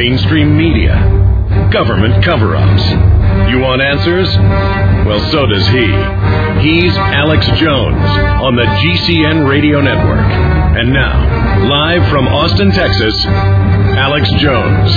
mainstream media, government cover-ups. You want answers? Well, so does he. He's Alex Jones on the GCN Radio Network. And now, live from Austin, Texas, Alex Jones.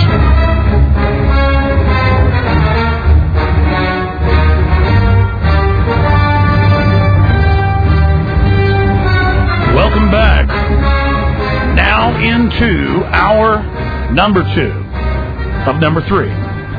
Welcome back. Now into hour number 2 of number 3.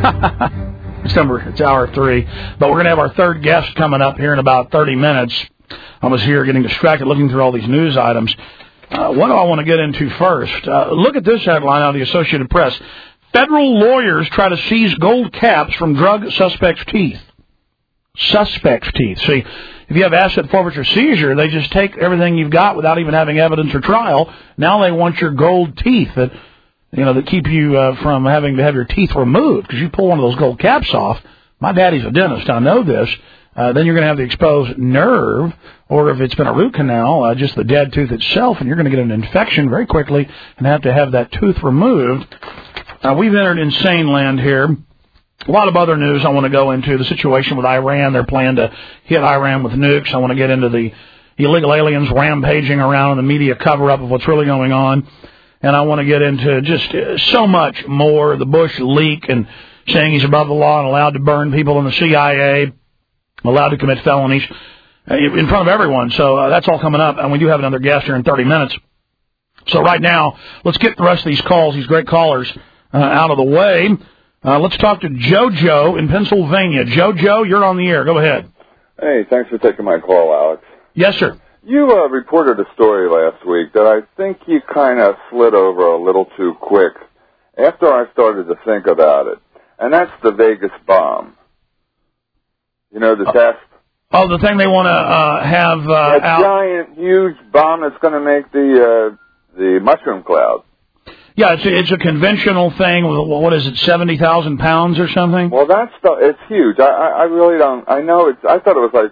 It's hour 3. But we're going to have our third guest coming up here in about 30 minutes. I was here getting distracted looking through all these news items. What do I want to get into first? Look at this headline out of the Associated Press. Federal lawyers try to seize gold caps from drug suspects' teeth. Suspects' teeth. See, if you have asset forfeiture seizure, they just take everything you've got without even having evidence or trial. Now they want your gold teeth that keep you from having to have your teeth removed because you pull one of those gold caps off. My daddy's a dentist. I know this. Then you're going to have the exposed nerve, or if it's been a root canal, just the dead tooth itself, and you're going to get an infection very quickly and have to have that tooth removed. We've entered insane land here. A lot of other news I want to go into. The situation with Iran. They're planning to hit Iran with nukes. I want to get into the illegal aliens rampaging around in the media cover-up of what's really going on. And I want to get into just so much more. The Bush leak and saying he's above the law and allowed to burn people in the CIA, allowed to commit felonies in front of everyone. So that's all coming up. And we do have another guest here in 30 minutes. So right now, let's get the rest of these calls, these great callers, out of the way. Let's talk to JoJo in Pennsylvania. JoJo, you're on the air. Go ahead. Hey, thanks for taking my call, Alex. Yes, sir. You reported a story last week that I think you kind of slid over a little too quick after I started to think about it, and that's the Vegas bomb. You know, the test. Oh, the thing they want to have that giant, huge bomb that's going to make the mushroom cloud. Yeah, it's a conventional thing. What is it, 70,000 pounds or something? Well, it's huge. I really don't. I know it's. I thought it was like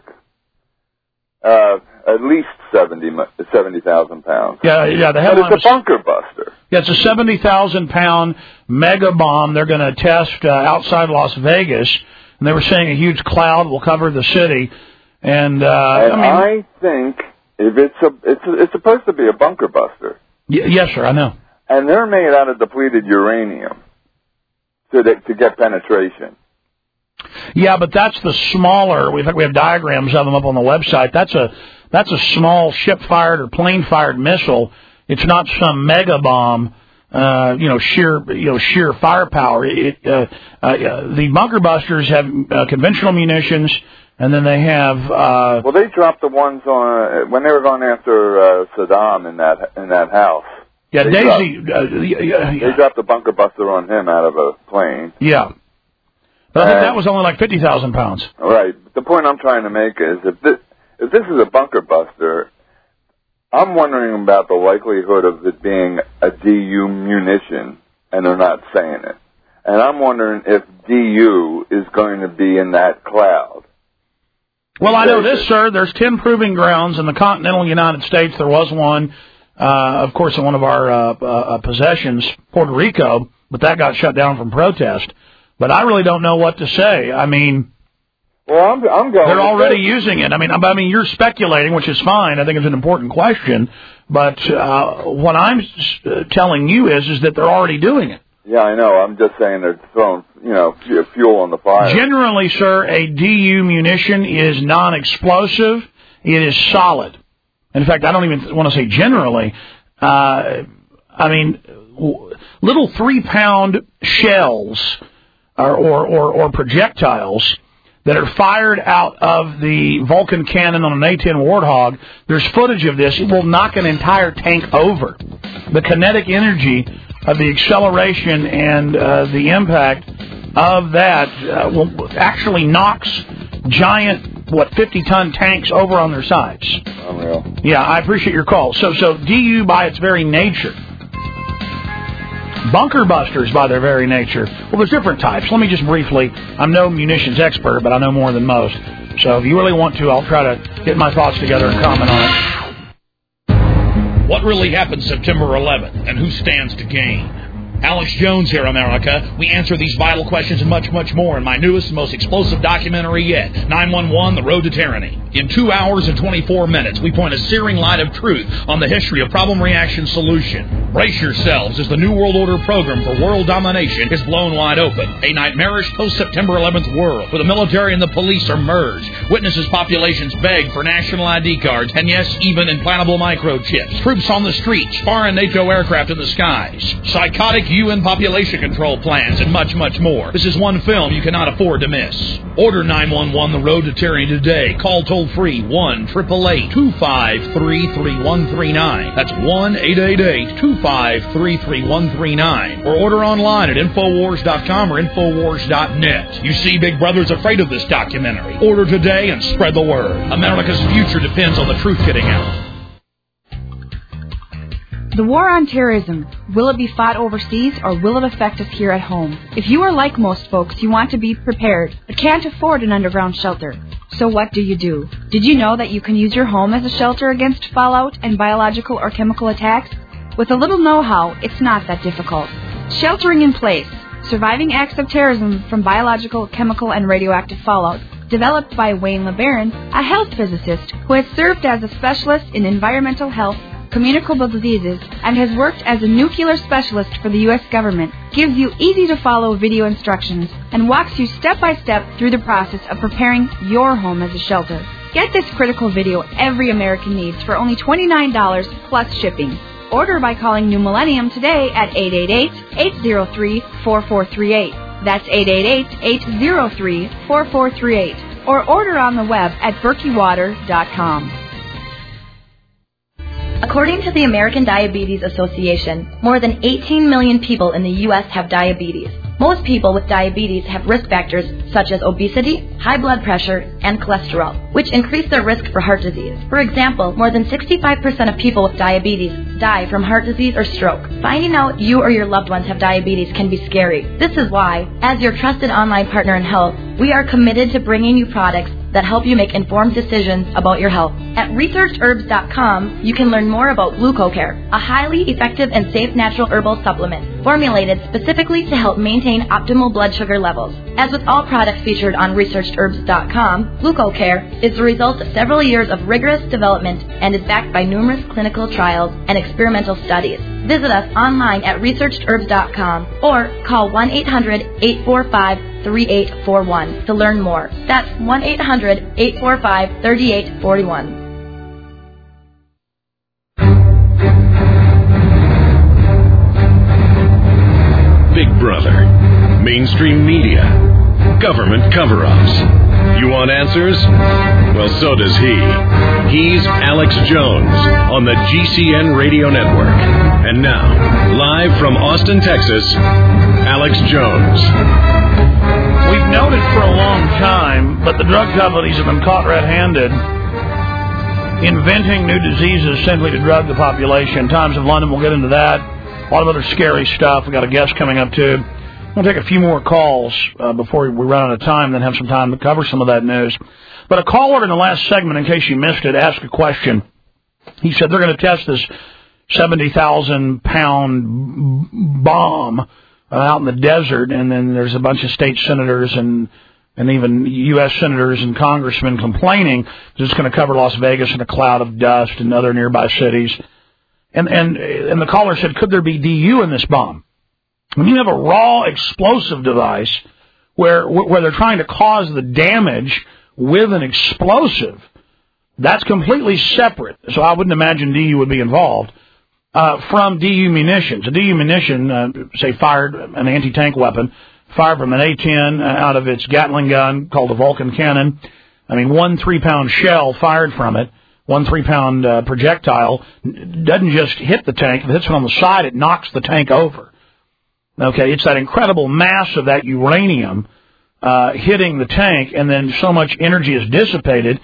at least 70,000 pounds. Yeah. The headline. But it's a bunker buster. Yeah, it's a 70,000-pound mega bomb. They're going to test outside Las Vegas, and they were saying a huge cloud will cover the city. And I think if it's supposed to be a bunker buster. Yes, sir. I know. And they're made out of depleted uranium to get penetration. Yeah, but that's the smaller. We have diagrams of them up on the website. That's a small ship-fired or plane-fired missile. It's not some mega bomb. Sheer firepower. The bunker busters have conventional munitions, and then they have. Well, they dropped the ones on when they were going after Saddam in that house. Yeah, They dropped a bunker buster on him out of a plane. Yeah. But I think that was only like 50,000 pounds. Right. The point I'm trying to make is if this is a bunker buster, I'm wondering about the likelihood of it being a DU munition, and they're not saying it. And I'm wondering if DU is going to be in that cloud. Well, I know this, sir. There's 10 proving grounds in the continental United States. There was one. Of course, in one of our possessions, Puerto Rico, but that got shut down from protest. But I really don't know what to say. I mean, well, I'm going. They're already using it. I mean, you're speculating, which is fine. I think it's an important question. But what I'm telling you is that they're already doing it. Yeah, I know. I'm just saying they're throwing, fuel on the fire. Generally, sir, a DU munition is non-explosive. It is solid. In fact, I don't even want to say generally. Little 3-pound shells or projectiles that are fired out of the Vulcan cannon on an A-10 Warthog. There's footage of this. It will knock an entire tank over. The kinetic energy of the acceleration and the impact of that actually knocks giant 50-ton tanks over on their sides. Unreal. Yeah, I appreciate your call. So DU by its very nature. Bunker busters by their very nature. Well, there's different types. Let me just briefly, I'm no munitions expert, but I know more than most. So if you really want to, I'll try to get my thoughts together and comment on it. What really happened September 11th and who stands to gain? Alex Jones here, America. We answer these vital questions and much, much more in my newest and most explosive documentary yet, 911, The Road to Tyranny. In 2 hours and 24 minutes, we point a searing light of truth on the history of problem-reaction solution. Brace yourselves as the New World Order program for world domination is blown wide open. A nightmarish post-September 11th world where the military and the police are merged. Witnesses populations beg for national ID cards, and yes, even implantable microchips. Troops on the streets, foreign NATO aircraft in the skies. Psychotic UN population control plans, and much, much more. This is one film you cannot afford to miss. Order 911 The Road to Tyranny today. Call toll-free 1-888-253-3139. That's 1-888-253-3139. Or order online at Infowars.com or Infowars.net. You see, Big Brother's afraid of this documentary. Order today and spread the word. America's future depends on the truth getting out. The war on terrorism, will it be fought overseas or will it affect us here at home? If you are like most folks, you want to be prepared, but can't afford an underground shelter. So what do? Did you know that you can use your home as a shelter against fallout and biological or chemical attacks? With a little know-how, it's not that difficult. Sheltering in place, surviving acts of terrorism from biological, chemical, and radioactive fallout, developed by Wayne LeBaron, a health physicist who has served as a specialist in environmental health, communicable diseases, and has worked as a nuclear specialist for the U.S. government, gives you easy-to-follow video instructions and walks you step-by-step through the process of preparing your home as a shelter. Get this critical video every American needs for only $29 plus shipping. Order by calling New Millennium today at 888-803-4438. That's 888-803-4438. Or order on the web at berkeywater.com. According to the American Diabetes Association, more than 18 million people in the U.S. have diabetes. Most people with diabetes have risk factors such as obesity, high blood pressure, and cholesterol, which increase their risk for heart disease. For example, more than 65% of people with diabetes die from heart disease or stroke. Finding out you or your loved ones have diabetes can be scary. This is why, as your trusted online partner in health, we are committed to bringing you products that help you make informed decisions about your health. At ResearchHerbs.com, you can learn more about GlucoCare, a highly effective and safe natural herbal supplement formulated specifically to help maintain optimal blood sugar levels. As with all products featured on ResearchHerbs.com, GlucoCare is the result of several years of rigorous development and is backed by numerous clinical trials and experimental studies. Visit us online at ResearchHerbs.com or call 1-800-845-3841 to learn more. That's 1-800-845-3841. Big Brother, mainstream media, government cover-ups. You want answers? Well, so does he. He's Alex Jones on the GCN Radio Network. And now, live from Austin, Texas, Alex Jones. We've known it for a long time, but the drug companies have been caught red-handed inventing new diseases simply to drug the population. Times of London, we'll get into that. A lot of other scary stuff. We've got a guest coming up, too. We'll take a few more calls before we run out of time, then have some time to cover some of that news. But a caller in the last segment, in case you missed it, asked a question. He said they're going to test this 70,000-pound bomb out in the desert, and then there's a bunch of state senators and even U.S. senators and congressmen complaining that it's going to cover Las Vegas in a cloud of dust and other nearby cities. And the caller said, could there be DU in this bomb? When you have a raw explosive device where they're trying to cause the damage with an explosive, that's completely separate. So I wouldn't imagine DU would be involved from DU munitions. A DU munition, say fired an anti-tank weapon, fired from an A-10 out of its Gatling gun called a Vulcan cannon. I mean, 1 3-pound shell fired from it, 1 3-pound projectile, doesn't just hit the tank. If it hits it on the side, it knocks the tank over. Okay, it's that incredible mass of that uranium hitting the tank, and then so much energy is dissipated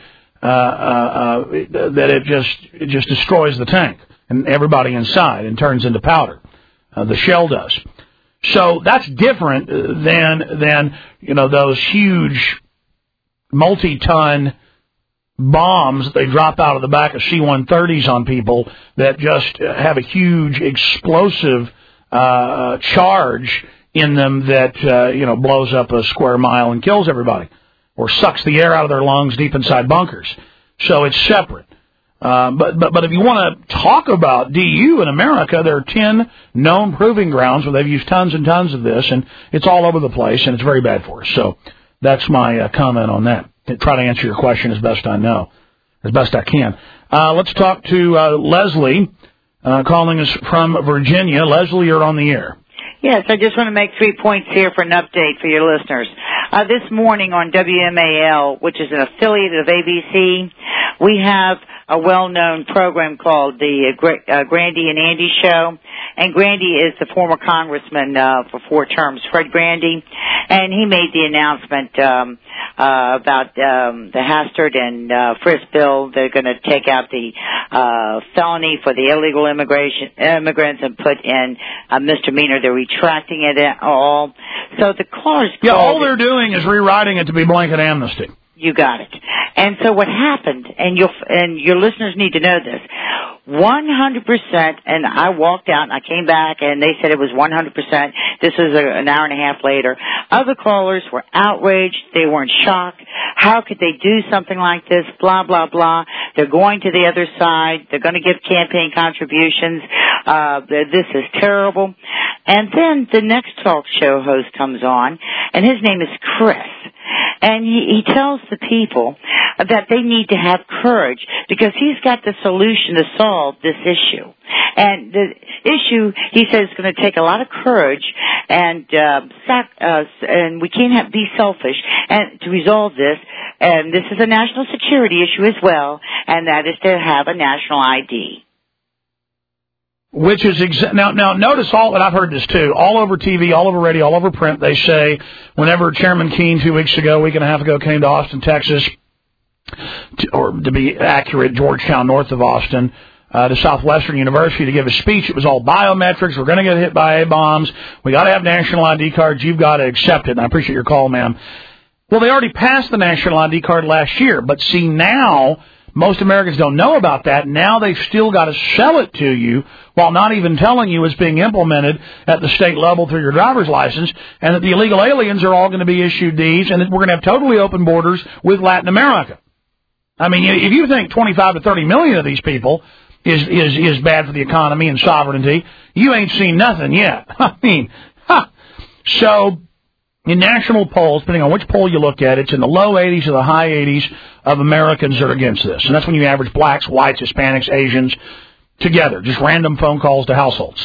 that it just destroys the tank and everybody inside and turns into powder. The shell does. So that's different than those huge multi-ton bombs that they drop out of the back of C-130s on people that just have a huge explosive charge in them that blows up a square mile and kills everybody, or sucks the air out of their lungs deep inside bunkers. So it's separate. But if you want to talk about DU in America, there are 10 known proving grounds where they've used tons and tons of this, and it's all over the place, and it's very bad for us. So that's my comment on that. I try to answer your question as best I know, as best I can. Let's talk to Leslie, calling us from Virginia. Leslie, you're on the air. Yes, I just want to make 3 points here for an update for your listeners. This morning on WMAL, which is an affiliate of ABC, we have a well-known program called the Grandy and Andy Show. And Grandy is the former congressman for 4 terms, Fred Grandy. And he made the announcement about the Hastert and Frist bill. They're going to take out the felony for the illegal immigrants and put in a misdemeanor. They're retracting it all. So the callers... Yeah, all they're doing is rewriting it to be blanket amnesty. You got it. And so what happened, and your listeners need to know this, 100%, and I walked out and I came back and they said it was 100%. This was an hour and a half later. Other callers were outraged. They were in shock. How could they do something like this? Blah, blah, blah. They're going to the other side. They're going to give campaign contributions. This is terrible. And then the next talk show host comes on, and his name is Chris. And he tells the people that they need to have courage because he's got the solution to solve this issue. And the issue, he says, is going to take a lot of courage and we can't be selfish and to resolve this. And this is a national security issue as well, and that is to have a national ID. Which is now notice all, and I've heard this too, all over TV, all over radio, all over print, they say whenever Chairman Keene 2 weeks ago, week and a half ago, came to Austin, Texas, or to be accurate, Georgetown, north of Austin, to Southwestern University to give a speech. It was all biometrics. We're going to get hit by A-bombs. We got to have national ID cards. You've got to accept it. And I appreciate your call, ma'am. Well, they already passed the national ID card last year, but see now, most Americans don't know about that. Now they've still got to sell it to you while not even telling you it's being implemented at the state level through your driver's license, and that the illegal aliens are all going to be issued these, and that we're going to have totally open borders with Latin America. I mean, if you think 25 to 30 million of these people is bad for the economy and sovereignty, you ain't seen nothing yet. I mean, So in national polls, depending on which poll you look at, it's in the low 80s or the high 80s of Americans that are against this. And that's when you average blacks, whites, Hispanics, Asians together, just random phone calls to households.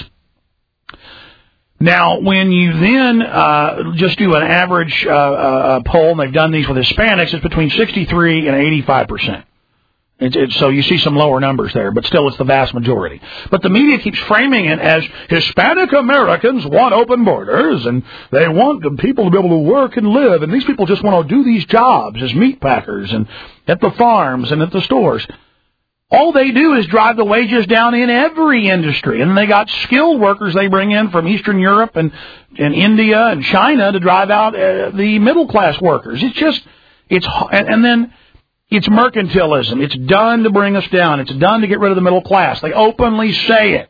Now, when you then just do an average poll, and they've done these with Hispanics, it's between 63 and 85%. So you see some lower numbers there, but still it's the vast majority. But the media keeps framing it as Hispanic Americans want open borders, and they want people to be able to work and live, and these people just want to do these jobs as meat packers and at the farms and at the stores. All they do is drive the wages down in every industry, and they got skilled workers they bring in from Eastern Europe and India and China to drive out the middle-class workers. And then it's mercantilism. It's done to bring us down. It's done to get rid of the middle class. They openly say it.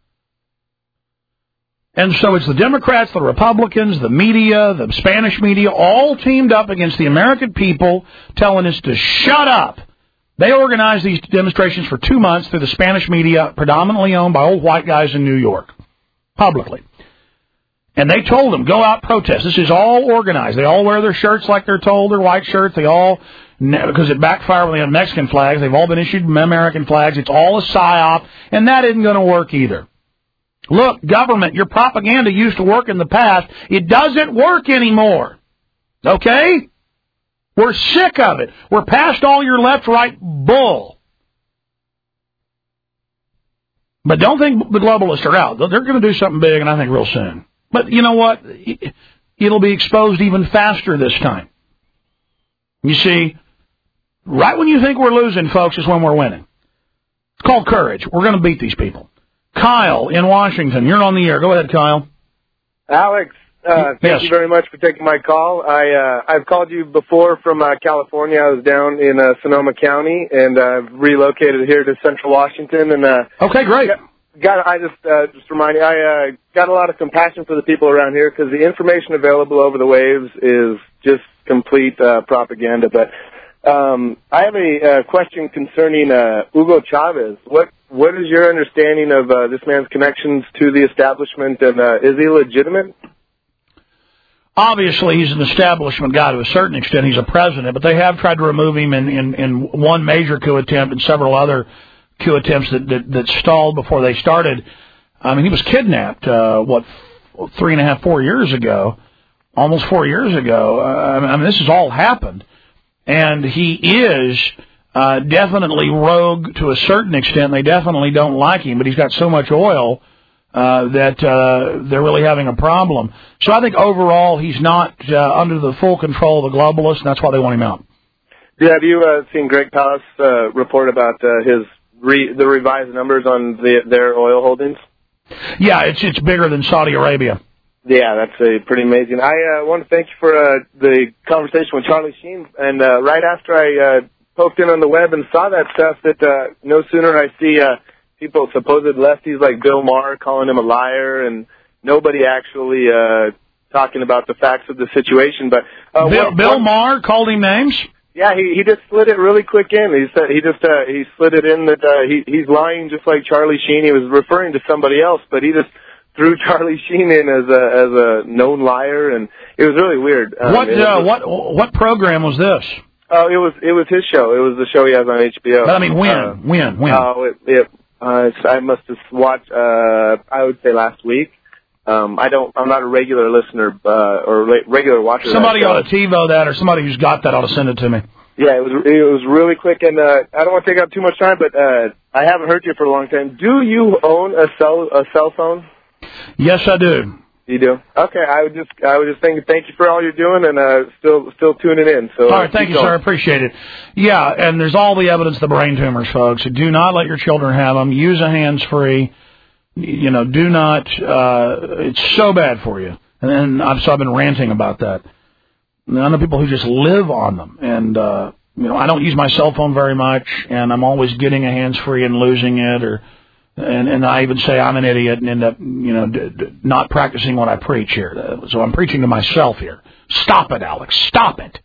And so it's the Democrats, the Republicans, the media, the Spanish media, all teamed up against the American people, telling us to shut up. They organized these demonstrations for 2 months through the Spanish media, predominantly owned by old white guys in New York, publicly. And they told them, go out, protest. This is all organized. They all wear their shirts like they're told, their white shirts. They all, because it backfired when they had Mexican flags, they've all been issued American flags. It's all a psyop, and that isn't going to work either. Look, government, your propaganda used to work in the past. It doesn't work anymore. Okay? We're sick of it. We're past all your left-right bull. But don't think the globalists are out. They're going to do something big, and I think real soon. But you know what? It'll be exposed even faster this time. You see, right when you think we're losing, folks, is when we're winning. It's called courage. We're going to beat these people. Kyle in Washington, you're on the air. Go ahead, Kyle. Alex, thank you very much for taking my call. I've called you before from California. I was down in Sonoma County, and I've relocated here to Central Washington. And okay, great. just remind you, I got a lot of compassion for the people around here because the information available over the waves is just complete propaganda. But I have a question concerning Hugo Chavez. What is your understanding of this man's connections to the establishment, and is he legitimate? Obviously, he's an establishment guy to a certain extent. He's a president, but they have tried to remove him in one major coup attempt and several other coup attempts that stalled before they started. I mean, he was kidnapped, 3.5, 4 years ago, almost 4 years ago. I mean, this has all happened. And he is definitely rogue to a certain extent. They definitely don't like him, but he's got so much oil that they're really having a problem. So I think overall he's not under the full control of the globalists, and that's why they want him out. Yeah, have you seen Greg Palast report about the revised numbers on their oil holdings? Yeah, it's bigger than Saudi Arabia. Yeah, that's pretty amazing. I want to thank you for the conversation with Charlie Sheen. And right after I poked in on the web and saw that stuff, that no sooner I see people, supposed lefties like Bill Maher, calling him a liar, and nobody actually talking about the facts of the situation. But Bill Maher called him names? Yeah, he just slid it really quick in. He said he slid it in that he's lying just like Charlie Sheen. He was referring to somebody else, but he just threw Charlie Sheen in as a known liar, and it was really weird. What program was this? Oh, it was his show. It was the show he has on HBO. But I mean, when? Oh, I must have watched. I would say last week. I'm not a regular listener or regular watcher. Somebody ought to TiVo that, or somebody who's got that ought to send it to me. Yeah, it was really quick, and I don't want to take up too much time, but I haven't heard you for a long time. Do you own a cell phone? Yes, I do. You do? Okay, I was just thinking, thank you for all you're doing, and still tuning in. So, all right, thank you, sir. I appreciate it. Yeah, and there's all the evidence of the brain tumors, folks. Do not let your children have them. Use a hands-free. You know, do not. It's so bad for you. And I've been ranting about that. And I know people who just live on them, and I don't use my cell phone very much, and I'm always getting a hands-free and losing it, and I even say I'm an idiot and end up, not practicing what I preach here. So I'm preaching to myself here. Stop it, Alex. Stop it.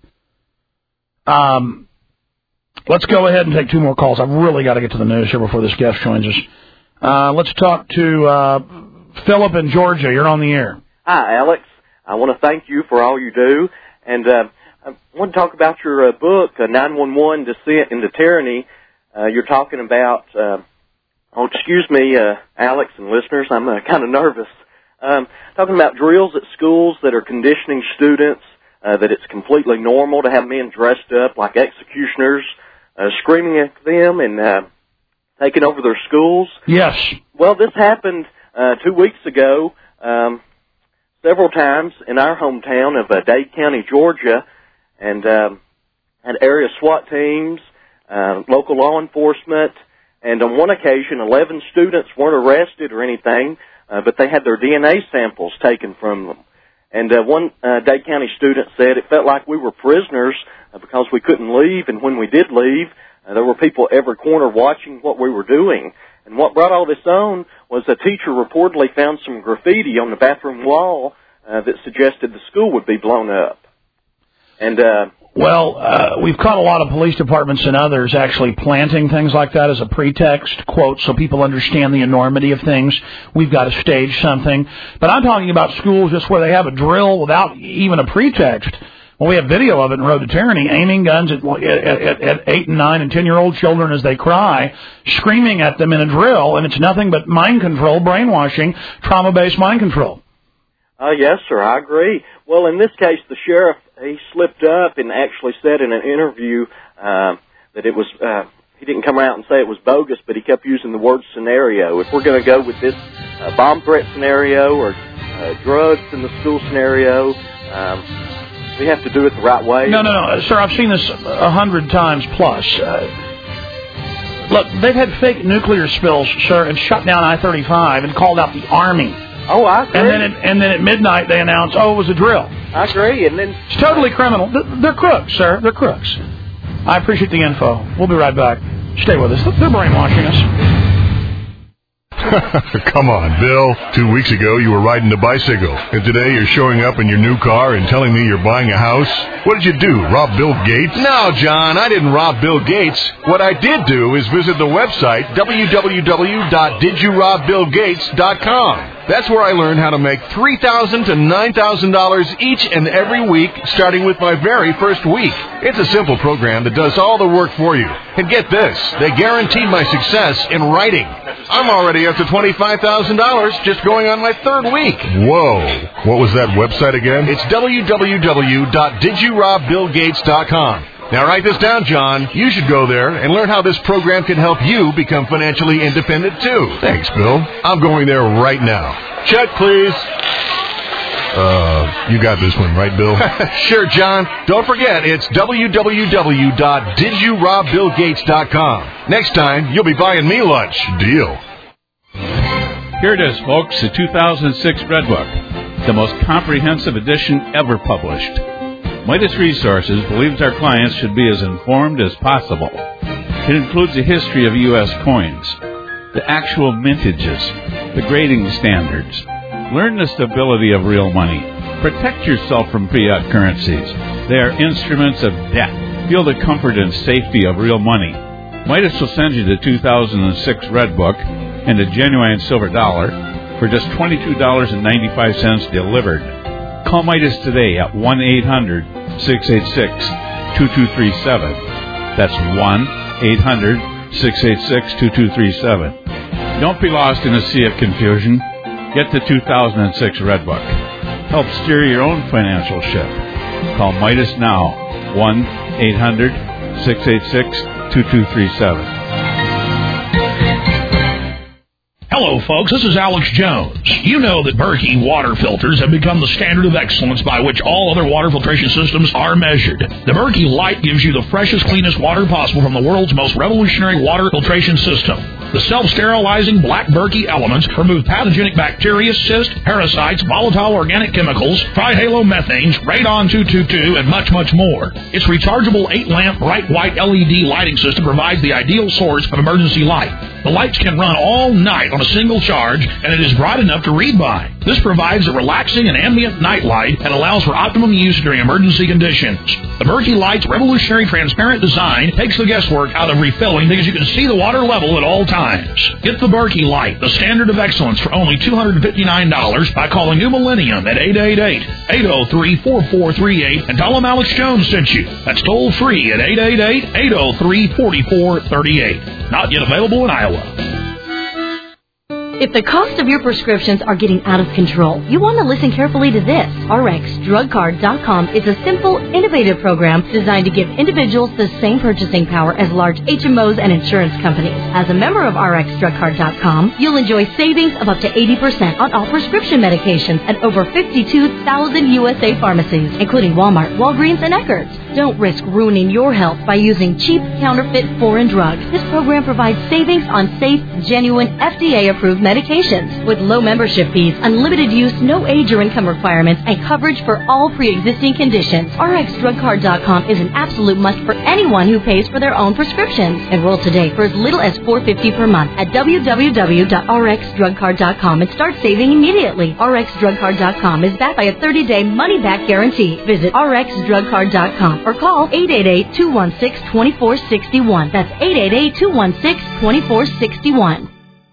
Let's go ahead and take two more calls. I've really got to get to the news here before this guest joins us. Let's talk to Philip in Georgia. You're on the air. Hi, Alex. I want to thank you for all you do. And I want to talk about your book, 911 Descent into Tyranny. You're talking about... excuse me, Alex and listeners, I'm kind of nervous. Talking about drills at schools that are conditioning students, that it's completely normal to have men dressed up like executioners, screaming at them and taking over their schools. Yes. Well, this happened 2 weeks ago, several times in our hometown of Dade County, Georgia, and had area SWAT teams, local law enforcement. And on one occasion, 11 students weren't arrested or anything, but they had their DNA samples taken from them. And one Dade County student said it felt like we were prisoners because we couldn't leave, and when we did leave, there were people every corner watching what we were doing. And what brought all this on was a teacher reportedly found some graffiti on the bathroom wall that suggested the school would be blown up. And we've caught a lot of police departments and others actually planting things like that as a pretext, quote, so people understand the enormity of things. We've got to stage something. But I'm talking about schools just where they have a drill without even a pretext. Well, we have video of it in Road to Tyranny, aiming guns at 8 and 9 and 10-year-old children as they cry, screaming at them in a drill, and it's nothing but mind control, brainwashing, trauma-based mind control. Yes, sir, I agree. Well, in this case, the sheriff, he slipped up and actually said in an interview that it was, he didn't come out and say it was bogus, but he kept using the word scenario. If we're going to go with this bomb threat scenario or drugs in the school scenario, we have to do it the right way. No, sir, I've seen this 100 times plus. Look, they've had fake nuclear spills, sir, and shut down I-35 and called out the Army. Oh, I agree. And then at midnight they announce, it was a drill. I agree. And then it's totally criminal. They're crooks, sir. They're crooks. I appreciate the info. We'll be right back. Stay with us. They're brainwashing us. Come on, Bill. 2 weeks ago, you were riding a bicycle. And today, you're showing up in your new car and telling me you're buying a house? What did you do, rob Bill Gates? No, John, I didn't rob Bill Gates. What I did do is visit the website, www.didyourobBillGates.com. That's where I learned how to make $3,000 to $9,000 each and every week, starting with my very first week. It's a simple program that does all the work for you. And get this, they guaranteed my success in writing. I'm already up to $25,000 just going on my third week. Whoa. What was that website again? It's www.didyourobBillGates.com. Now write this down, John. You should go there and learn how this program can help you become financially independent, too. Thanks, Bill. I'm going there right now. Check, please. You got this one, right, Bill? Sure, John. Don't forget, it's www.didyourobBillGates.com. Next time, you'll be buying me lunch. Deal. Here it is, folks, the 2006 Red Book, the most comprehensive edition ever published. Midas Resources believes our clients should be as informed as possible. It includes a history of U.S. coins, the actual mintages, the grading standards. Learn the stability of real money. Protect yourself from fiat currencies. They are instruments of debt. Feel the comfort and safety of real money. Midas will send you the 2006 Red Book and a genuine silver dollar for just $22.95 delivered. Call Midas today at 1-800-686-2237. That's 1-800-686-2237. Don't be lost in a sea of confusion. Get the 2006 Red Book. Help steer your own financial ship. Call Midas now, 1-800-686-2237. Hello, folks. This is Alex Jones. You know that Berkey water filters have become the standard of excellence by which all other water filtration systems are measured. The Berkey Light gives you the freshest, cleanest water possible from the world's most revolutionary water filtration system. The self-sterilizing black Berkey elements remove pathogenic bacteria, cysts, parasites, volatile organic chemicals, trihalomethanes, radon-222, and much, much more. Its rechargeable 8-lamp bright white LED lighting system provides the ideal source of emergency light. The lights can run all night on a single charge, and it is bright enough to read by. This provides a relaxing and ambient night light and allows for optimum use during emergency conditions. The Berkey Light's revolutionary transparent design takes the guesswork out of refilling because you can see the water level at all times. Get the Berkey Light, the standard of excellence, for only $259 by calling New Millennium at 888-803-4438 and tell them Alex Jones sent you. That's toll free at 888-803-4438. Not yet available in Iowa. If the cost of your prescriptions are getting out of control, you want to listen carefully to this. RxDrugCard.com is a simple, innovative program designed to give individuals the same purchasing power as large HMOs and insurance companies. As a member of RxDrugCard.com, you'll enjoy savings of up to 80% on all prescription medications at over 52,000 USA pharmacies, including Walmart, Walgreens, and Eckerd's. Don't risk ruining your health by using cheap, counterfeit foreign drugs. This program provides savings on safe, genuine, FDA-approved medications with low membership fees, unlimited use, no age or income requirements, and coverage for all pre-existing conditions. RxDrugCard.com is an absolute must for anyone who pays for their own prescriptions. Enroll today for as little as $4.50 per month at www.rxdrugcard.com and start saving immediately. RxDrugCard.com is backed by a 30-day money-back guarantee. Visit RxDrugCard.com or call 888-216-2461. That's 888-216-2461.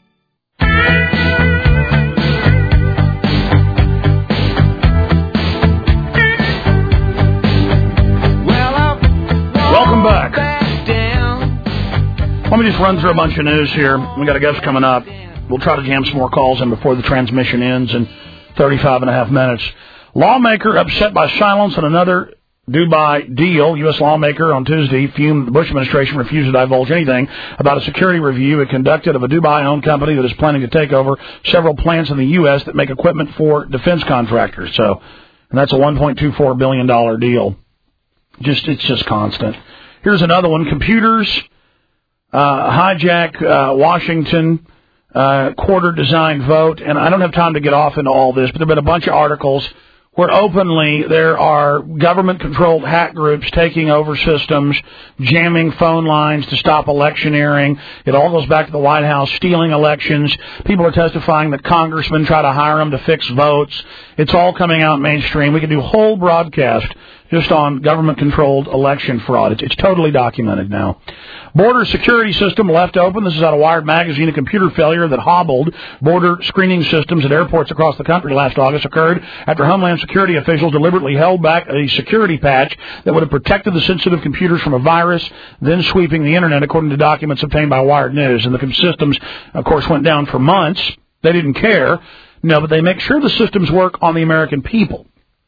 Welcome back. Let me just run through a bunch of news here. We got a guest coming up. We'll try to jam some more calls in before the transmission ends in 35 and a half minutes. Lawmaker upset by silence on another Dubai deal. U.S. lawmaker on Tuesday fumed the Bush administration refused to divulge anything about a security review it conducted of a Dubai-owned company that is planning to take over several plants in the U.S. that make equipment for defense contractors. And that's a $1.24 billion deal. It's just constant. Here's another one. Computers hijack Washington quarter design vote. And I don't have time to get off into all this, but there have been a bunch of articles where openly there are government-controlled hack groups taking over systems, jamming phone lines to stop electioneering. It all goes back to the White House stealing elections. People are testifying that congressmen try to hire them to fix votes. It's all coming out mainstream. We could do a whole broadcast just on government-controlled election fraud. It's totally documented now. Border security system left open. This is out of Wired Magazine. A computer failure that hobbled border screening systems at airports across the country last August occurred after Homeland Security officials deliberately held back a security patch that would have protected the sensitive computers from a virus, then sweeping the Internet, according to documents obtained by Wired News. And the systems, of course, went down for months. They didn't care. No, but they make sure the systems work on the American people.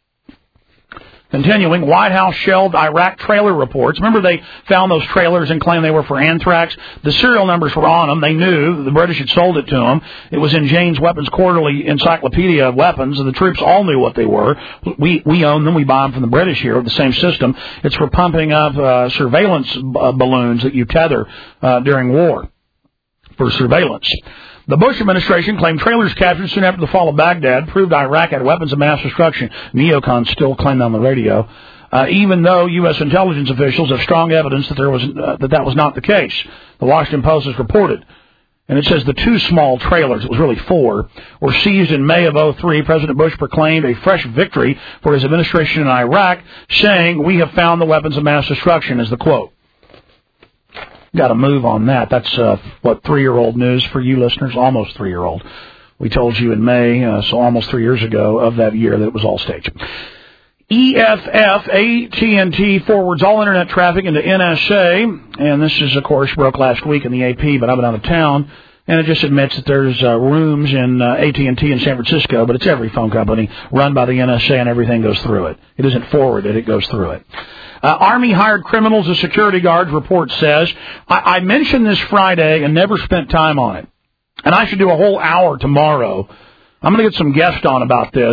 Continuing, White House shelved Iraq trailer reports. Remember they found those trailers and claimed they were for anthrax? The serial numbers were on them. They knew the British had sold it to them. It was in Jane's Weapons Quarterly Encyclopedia of Weapons, and the troops all knew what they were. We own them. We buy them from the British here, the same system. It's for pumping up surveillance balloons that you tether during war for surveillance. The Bush administration claimed trailers captured soon after the fall of Baghdad proved Iraq had weapons of mass destruction. Neocons still claim on the radio, even though U.S. intelligence officials have strong evidence that that was not the case. The Washington Post has reported. And it says the two small trailers, it was really four, were seized in May of 2003. President Bush proclaimed a fresh victory for his administration in Iraq, saying, "We have found the weapons of mass destruction," is the quote. Got to move on that. That's, 3-year-old news for you listeners? Almost 3-year-old. We told you in May, so almost 3 years ago of that year, that it was all staged. EFF, AT&T forwards all Internet traffic into NSA, and this is, of course, broke last week in the AP, but I've been out of town, and it just admits that there's rooms in AT&T in San Francisco, but it's every phone company run by the NSA, and everything goes through it. It isn't forwarded, it goes through it. Army hired criminals as security guards, report says. I mentioned this Friday and never spent time on it. And I should do a whole hour tomorrow. I'm going to get some guests on about this.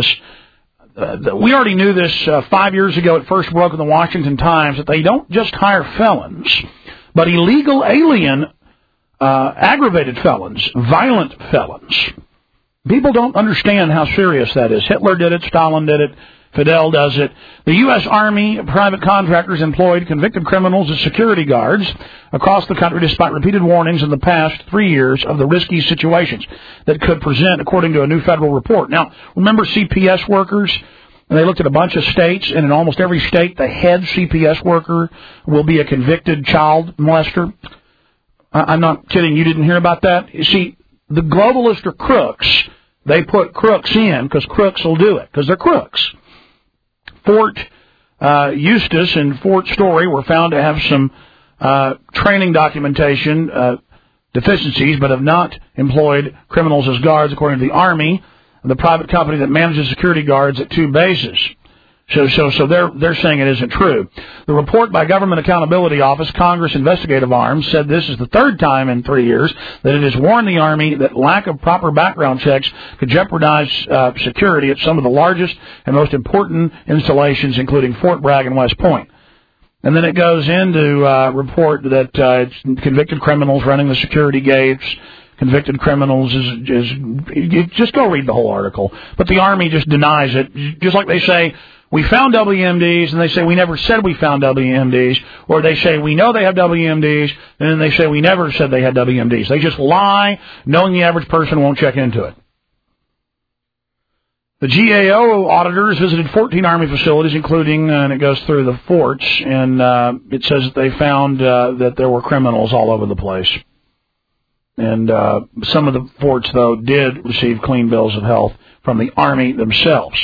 We already knew this 5 years ago. It first broke in the Washington Times that they don't just hire felons, but illegal alien, aggravated felons, violent felons. People don't understand how serious that is. Hitler did it. Stalin did it. Fidel does it. The U.S. Army private contractors employed convicted criminals as security guards across the country despite repeated warnings in the past 3 years of the risky situations that could present, according to a new federal report. Now, remember CPS workers? And they looked at a bunch of states, and in almost every state, the head CPS worker will be a convicted child molester. I'm not kidding. You didn't hear about that? You see, the globalists are crooks. They put crooks in because crooks will do it, because they're crooks. Fort Eustis and Fort Story were found to have some training documentation deficiencies, but have not employed criminals as guards, according to the Army, the private company that manages security guards at two bases. So they're saying it isn't true. The report by Government Accountability Office, Congress Investigative Arm, said this is the third time in 3 years that it has warned the Army that lack of proper background checks could jeopardize security at some of the largest and most important installations, including Fort Bragg and West Point. And then it goes into report that it's convicted criminals running the security gates. Convicted criminals just go read the whole article. But the Army just denies it, just like they say, we found WMDs, and they say we never said we found WMDs, or they say we know they have WMDs, and then they say we never said they had WMDs. They just lie, knowing the average person won't check into it. The GAO auditors visited 14 Army facilities, including, and it goes through the forts, and it says that they found that there were criminals all over the place. And some of the forts, though, did receive clean bills of health from the Army themselves,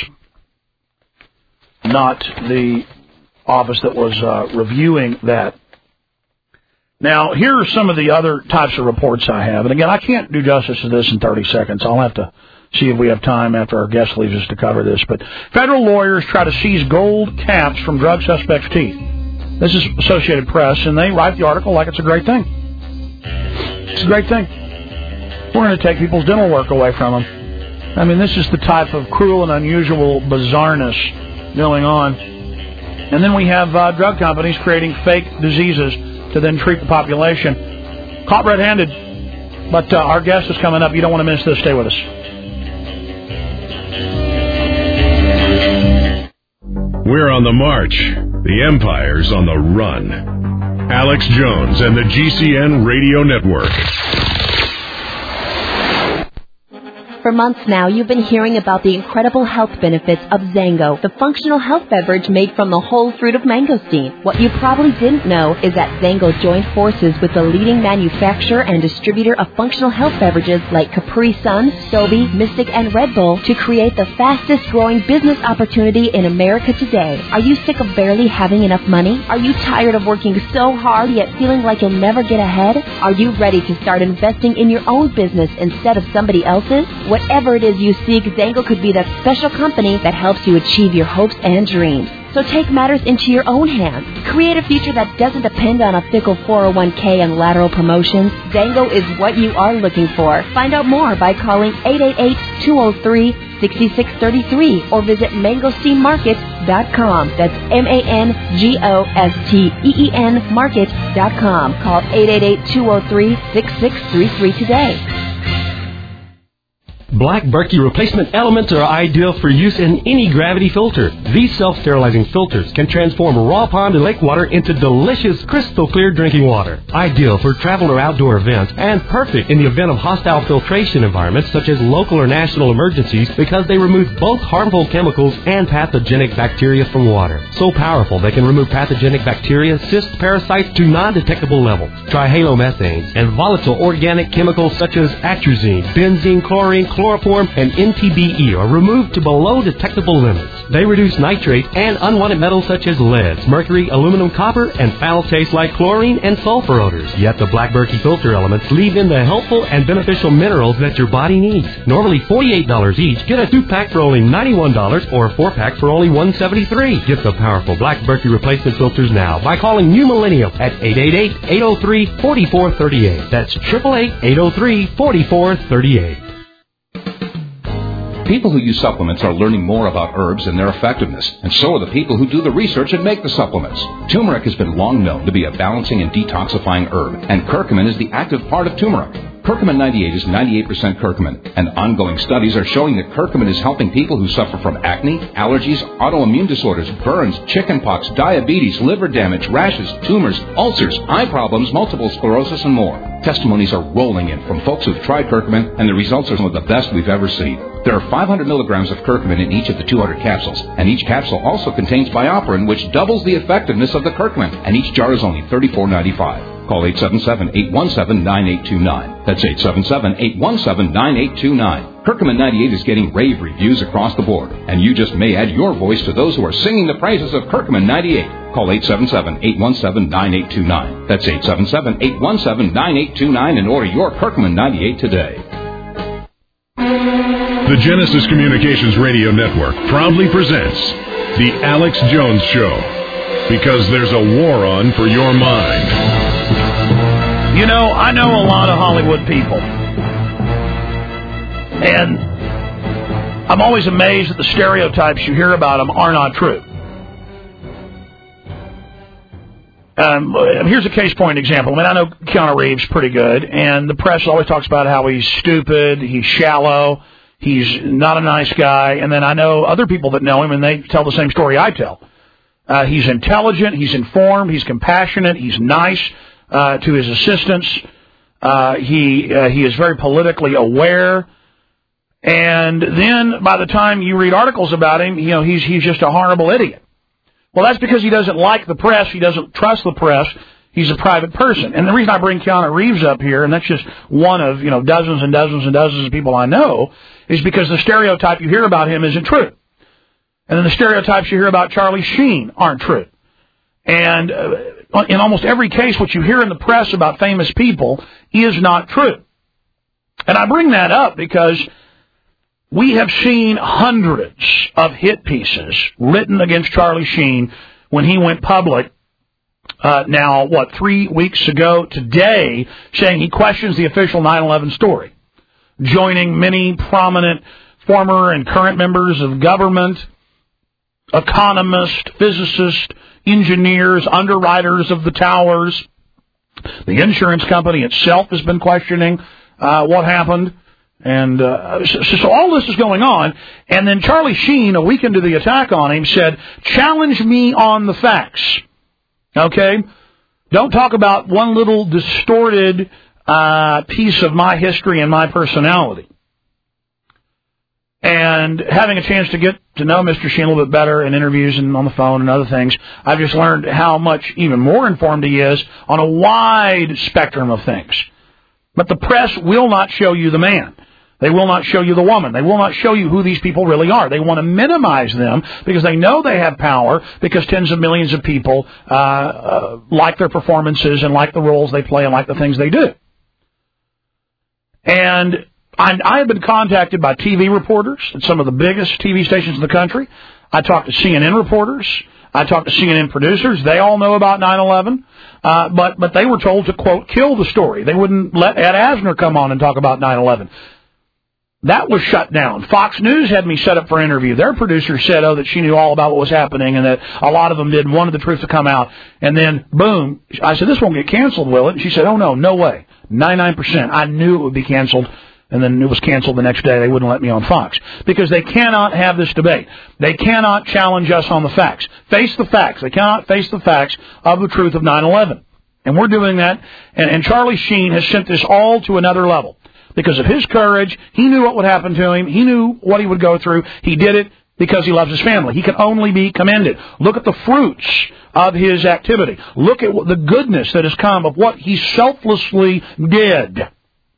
not the office that was reviewing that. Now, here are some of the other types of reports I have. And again, I can't do justice to this in 30 seconds. I'll have to see if we have time after our guest leaves us to cover this. But federal lawyers try to seize gold caps from drug suspects' teeth. This is Associated Press, and they write the article like it's a great thing. It's a great thing. We're going to take people's dental work away from them. I mean, this is the type of cruel and unusual bizarreness going on. And then we have drug companies creating fake diseases to then treat the population. Caught red-handed. But our guest is coming up. You don't want to miss this. Stay with us. We're on the march. The empire's on the run. Alex Jones and the GCN Radio Network. For months now, you've been hearing about the incredible health benefits of Zango, the functional health beverage made from the whole fruit of mangosteen. What you probably didn't know is that Zango joined forces with the leading manufacturer and distributor of functional health beverages like Capri Sun, Sobe, Mystic, and Red Bull to create the fastest growing business opportunity in America today. Are you sick of barely having enough money? Are you tired of working so hard yet feeling like you'll never get ahead? Are you ready to start investing in your own business instead of somebody else's? Whatever it is you seek, Zango could be that special company that helps you achieve your hopes and dreams. So take matters into your own hands. Create a future that doesn't depend on a fickle 401k and lateral promotions. Zango is what you are looking for. Find out more by calling 888-203-6633 or visit mangosteenmarket.com. That's MANGOSTEEN market.com. Call 888-203-6633 today. Black Berkey replacement elements are ideal for use in any gravity filter. These self-sterilizing filters can transform raw pond and lake water into delicious, crystal clear drinking water. Ideal for travel or outdoor events, and perfect in the event of hostile filtration environments such as local or national emergencies because they remove both harmful chemicals and pathogenic bacteria from water. So powerful they can remove pathogenic bacteria, cysts, parasites to non-detectable levels. Trihalomethanes and volatile organic chemicals such as atrazine, benzene, chlorine, chloroform, and NTBE are removed to below detectable limits. They reduce nitrate and unwanted metals such as lead, mercury, aluminum, copper, and foul taste like chlorine and sulfur odors. Yet the Black Berkey filter elements leave in the helpful and beneficial minerals that your body needs. Normally $48 each, get a 2-pack for only $91 or a 4-pack for only $173. Get the powerful Black Berkey replacement filters now by calling New Millennium at 888-803-4438. That's 888-803-4438. People who use supplements are learning more about herbs and their effectiveness, and so are the people who do the research and make the supplements. Turmeric has been long known to be a balancing and detoxifying herb, and curcumin is the active part of turmeric. Curcumin 98 is 98% curcumin, and ongoing studies are showing that curcumin is helping people who suffer from acne, allergies, autoimmune disorders, burns, chickenpox, diabetes, liver damage, rashes, tumors, ulcers, eye problems, multiple sclerosis, and more. Testimonies are rolling in from folks who've tried curcumin, and the results are some of the best we've ever seen. There are 500 milligrams of curcumin in each of the 200 capsules, and each capsule also contains BioPerine, which doubles the effectiveness of the curcumin, and each jar is only $34.95. Call 877-817-9829. That's 877-817-9829. Curcumin 98 is getting rave reviews across the board, and you just may add your voice to those who are singing the praises of Curcumin 98. Call 877-817-9829. That's 877-817-9829 and order your Curcumin 98 today. The Genesis Communications Radio Network proudly presents The Alex Jones Show, because there's a war on for your mind. You know, I know a lot of Hollywood people, and I'm always amazed that the stereotypes you hear about them are not true. Here's a case point example. I mean, I know Keanu Reeves pretty good, and the press always talks about how he's stupid, he's shallow, he's not a nice guy, and then I know other people that know him, and they tell the same story I tell. He's intelligent, he's informed, he's compassionate, he's nice to his assistants. He is very politically aware. And then by the time you read articles about him, you know, he's just a horrible idiot. Well, that's because he doesn't like the press. He doesn't trust the press. He's a private person. And the reason I bring Keanu Reeves up here, and that's just one of, you know, dozens and dozens and dozens of people I know, is because the stereotype you hear about him isn't true. And then the stereotypes you hear about Charlie Sheen aren't true. And in almost every case, what you hear in the press about famous people is not true. And I bring that up because we have seen hundreds of hit pieces written against Charlie Sheen when he went public, 3 weeks ago today, saying he questions the official 9/11 story, joining many prominent former and current members of government, economists, physicists, engineers, underwriters of the towers. The insurance company itself has been questioning what happened. And so all this is going on, and then Charlie Sheen, a week into the attack on him, said, challenge me on the facts. Okay? Don't talk about one little distorted piece of my history and my personality. And having a chance to get to know Mr. Sheen a little bit better in interviews and on the phone and other things, I've just learned how much even more informed he is on a wide spectrum of things. But the press will not show you the man. They will not show you the woman. They will not show you who these people really are. They want to minimize them because they know they have power, because tens of millions of people like their performances and like the roles they play and like the things they do. And I have been contacted by TV reporters at some of the biggest TV stations in the country. I talked to CNN reporters. I talked to CNN producers. They all know about 9/11. But they were told to, quote, kill the story. They wouldn't let Ed Asner come on and talk about 9/11. That was shut down. Fox News had me set up for an interview. Their producer said, that she knew all about what was happening and that a lot of them didn't want the truth to come out. And then, boom, I said, this won't get canceled, will it? And she said, oh, no way. 99%. I knew it would be canceled. And then it was canceled the next day. They wouldn't let me on Fox. Because they cannot have this debate. They cannot challenge us on the facts. Face the facts. They cannot face the facts of the truth of 9/11. And we're doing that. And Charlie Sheen has sent this all to another level. Because of his courage, he knew what would happen to him. He knew what he would go through. He did it because he loves his family. He can only be commended. Look at the fruits of his activity. Look at the goodness that has come of what he selflessly did.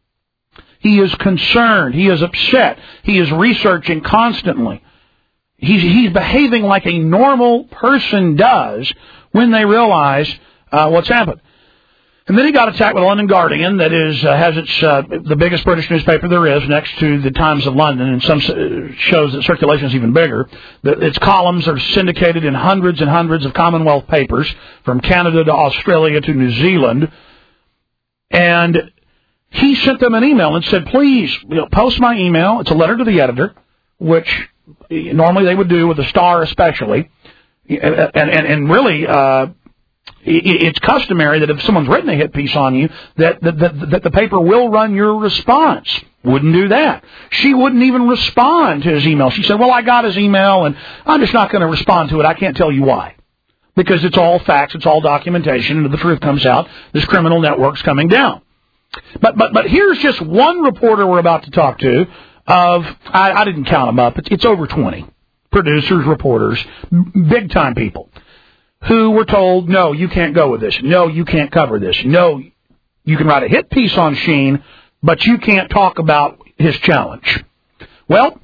He is concerned. He is upset. He is researching constantly. He's behaving like a normal person does when they realize what's happened. And then he got attacked with the London Guardian, that is has the biggest British newspaper there is, next to the Times of London, and some shows that circulation is even bigger. Its columns are syndicated in hundreds and hundreds of Commonwealth papers, from Canada to Australia to New Zealand. And he sent them an email and said, please, post my email. It's a letter to the editor, which normally they would do with a star especially. And really, it's customary that if someone's written a hit piece on you, that the paper will run your response. Wouldn't do that. She wouldn't even respond to his email. She said, well, I got his email, and I'm just not going to respond to it. I can't tell you why. Because it's all facts, it's all documentation, and if the truth comes out, this criminal network's coming down. But here's just one reporter we're about to talk to I didn't count them up. It's over 20 producers, reporters, big-time people who were told, no, you can't go with this. No, you can't cover this. No, you can write a hit piece on Sheen, but you can't talk about his challenge. Well,